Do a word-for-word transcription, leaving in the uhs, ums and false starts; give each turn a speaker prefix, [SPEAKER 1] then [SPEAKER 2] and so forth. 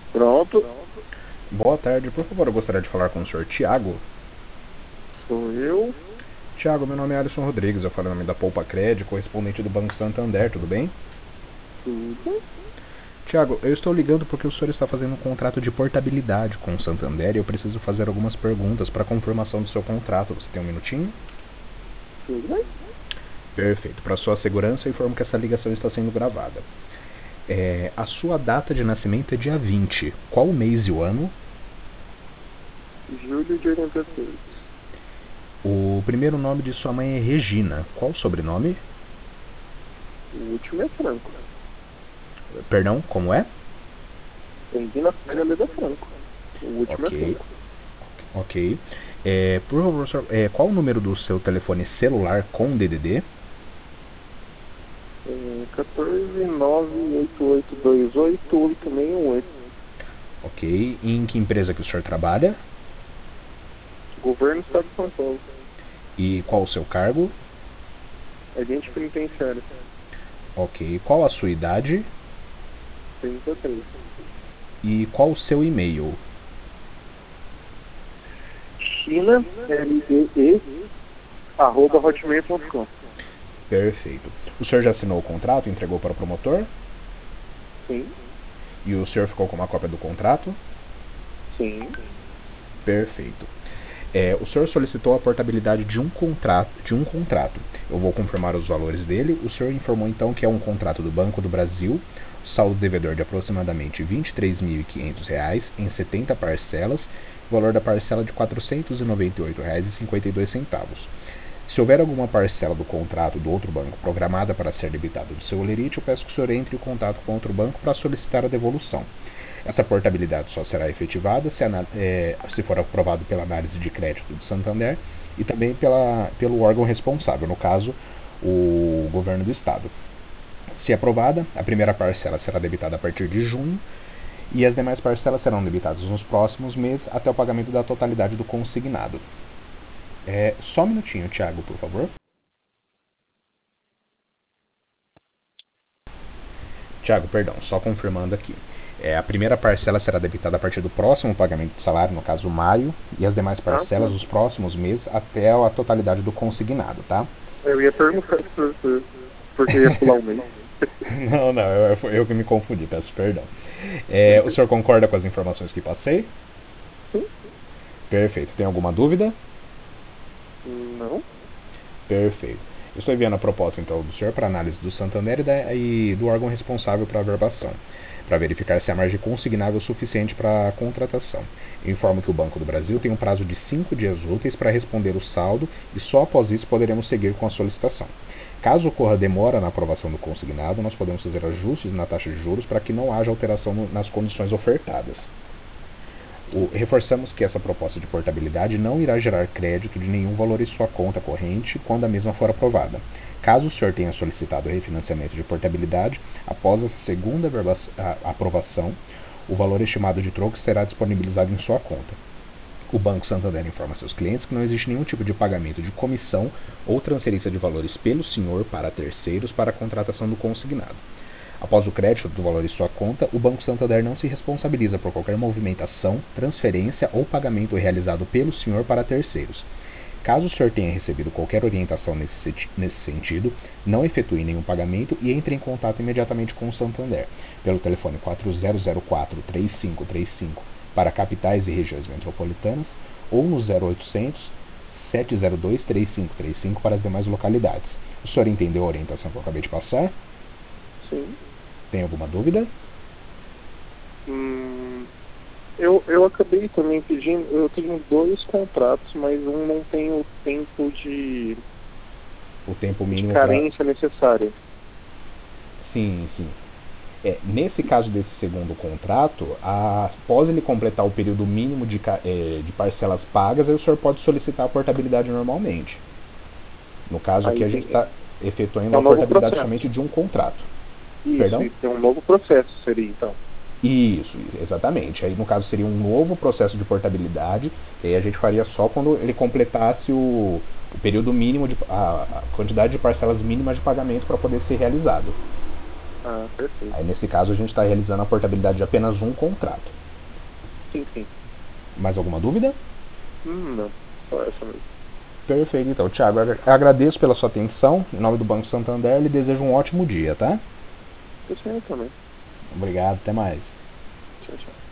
[SPEAKER 1] Pronto,
[SPEAKER 2] Boa tarde, por favor, eu gostaria de falar com o senhor Tiago.
[SPEAKER 1] sou eu.
[SPEAKER 2] Tiago, meu nome é Alisson Rodrigues, eu falo em nome da Poupa Cred, correspondente do Banco Santander, tudo bem?
[SPEAKER 1] Tudo.
[SPEAKER 2] Tiago, eu estou ligando porque o senhor está fazendo um contrato de portabilidade com o Santander e eu preciso fazer algumas perguntas para confirmação do seu contrato. Você tem um minutinho?
[SPEAKER 1] Tudo bem?
[SPEAKER 2] Perfeito. Para sua segurança, eu informo que essa ligação está sendo gravada. É, a sua data de nascimento é dia vinte. Qual o mês e o ano?
[SPEAKER 1] Júlio de oitenta e seis.
[SPEAKER 2] O primeiro nome de sua mãe é Regina. Qual o sobrenome?
[SPEAKER 1] O último é Franco.
[SPEAKER 2] Perdão, como é?
[SPEAKER 1] Regina Célia Leda Franco. O último é
[SPEAKER 2] Ok,
[SPEAKER 1] Franco.
[SPEAKER 2] ok. É, por favor, senhor, é, qual o número do seu telefone celular com D D D?
[SPEAKER 1] É quatorze nove oito oito dois oito oito seis um oito.
[SPEAKER 2] Ok. E em que empresa que o senhor trabalha?
[SPEAKER 1] Governo do Estado de São Paulo.
[SPEAKER 2] E qual o seu cargo?
[SPEAKER 1] Agente penitenciário.
[SPEAKER 2] Ok. Qual a sua idade?
[SPEAKER 1] trinta e três.
[SPEAKER 2] E qual o seu e-mail?
[SPEAKER 1] China L D E arroba hotmail ponto com.
[SPEAKER 2] Perfeito. O senhor já assinou o contrato e entregou para o promotor?
[SPEAKER 1] Sim,
[SPEAKER 2] E o senhor ficou com uma cópia do contrato?
[SPEAKER 1] sim.
[SPEAKER 2] Perfeito. É, o senhor solicitou a portabilidade de um contrato, de um contrato. Eu vou confirmar os valores dele. O senhor informou então que é um contrato do Banco do Brasil, saldo devedor de aproximadamente vinte e três mil e quinhentos reais em setenta parcelas, valor da parcela de quatrocentos e noventa e oito reais e cinquenta e dois centavos. Se houver alguma parcela do contrato do outro banco programada para ser debitada do seu holerite, eu peço que o senhor entre em contato com outro banco para solicitar a devolução. Essa portabilidade só será efetivada se, é, se for aprovado pela análise de crédito do Santander e também pela, pelo órgão responsável, no caso, o governo do estado. Se aprovada, a primeira parcela será debitada a partir de junho e as demais parcelas serão debitadas nos próximos meses até o pagamento da totalidade do consignado. É, só um minutinho, Thiago, por favor. Tiago, perdão, só confirmando aqui. É, a primeira parcela será debitada a partir do próximo pagamento do salário, no caso maio, e as demais
[SPEAKER 1] Ah,
[SPEAKER 2] parcelas
[SPEAKER 1] tá.
[SPEAKER 2] dos próximos meses até a totalidade do consignado, tá?
[SPEAKER 1] Eu ia perguntar por, por, porque ia pular um mês.
[SPEAKER 2] Não, não, eu, eu que me confundi, peço perdão. É, o senhor concorda com as informações que passei?
[SPEAKER 1] Sim?
[SPEAKER 2] Perfeito. Tem alguma dúvida?
[SPEAKER 1] Não?
[SPEAKER 2] Perfeito. Estou enviando a proposta então do senhor para análise do Santander e, da, e do órgão responsável para a averbação, para verificar se há margem consignável suficiente para a contratação. Eu informo que o Banco do Brasil tem um prazo de cinco dias úteis para responder o saldo e só após isso poderemos seguir com a solicitação. Caso ocorra demora na aprovação do consignado, nós podemos fazer ajustes na taxa de juros para que não haja alteração no, nas condições ofertadas. O, reforçamos que essa proposta de portabilidade não irá gerar crédito de nenhum valor em sua conta corrente quando a mesma for aprovada. Caso o senhor tenha solicitado o refinanciamento de portabilidade, após essa segunda aprovação, o valor estimado de troco será disponibilizado em sua conta. O Banco Santander informa seus clientes que não existe nenhum tipo de pagamento de comissão ou transferência de valores pelo senhor para terceiros para a contratação do consignado. Após o crédito do valor em sua conta, o Banco Santander não se responsabiliza por qualquer movimentação, transferência ou pagamento realizado pelo senhor para terceiros. Caso o senhor tenha recebido qualquer orientação nesse, nesse sentido, não efetue nenhum pagamento e entre em contato imediatamente com o Santander, pelo telefone quatro zero zero quatro, três cinco três cinco para capitais e regiões metropolitanas ou no zero oitocentos, sete zero dois, três cinco três cinco para as demais localidades. O senhor entendeu a orientação que eu acabei de passar?
[SPEAKER 1] Sim.
[SPEAKER 2] Tem alguma dúvida?
[SPEAKER 1] Hum, eu, eu acabei também pedindo, eu tenho dois contratos, mas um não tem o tempo de,
[SPEAKER 2] O tempo
[SPEAKER 1] de
[SPEAKER 2] mínimo para.
[SPEAKER 1] carência necessária.
[SPEAKER 2] Sim, sim. É, nesse caso desse segundo contrato, a, após ele completar o período mínimo de, é, de parcelas pagas, aí o senhor pode solicitar a portabilidade normalmente. No caso aqui,
[SPEAKER 1] Aí
[SPEAKER 2] a gente
[SPEAKER 1] tem,
[SPEAKER 2] está efetuando
[SPEAKER 1] é um
[SPEAKER 2] a
[SPEAKER 1] novo
[SPEAKER 2] portabilidade
[SPEAKER 1] processo.
[SPEAKER 2] somente de um contrato.
[SPEAKER 1] Isso,
[SPEAKER 2] Perdão?
[SPEAKER 1] e tem um novo processo, seria então.
[SPEAKER 2] Isso, exatamente. Aí no caso seria um novo processo de portabilidade, e aí a gente faria só quando ele completasse o, o período mínimo, de, a, a quantidade de parcelas mínimas de pagamento para poder ser realizado.
[SPEAKER 1] Ah, perfeito.
[SPEAKER 2] Aí nesse caso a gente está realizando a portabilidade de apenas um contrato.
[SPEAKER 1] Sim, sim.
[SPEAKER 2] Mais alguma dúvida?
[SPEAKER 1] Hum, não. Só essa mesmo.
[SPEAKER 2] Perfeito, então. Thiago, agradeço pela sua atenção. Em nome do Banco Santander, lhe desejo um ótimo dia, tá?
[SPEAKER 1] Você também.
[SPEAKER 2] Obrigado, até mais.
[SPEAKER 1] Tchau, tchau.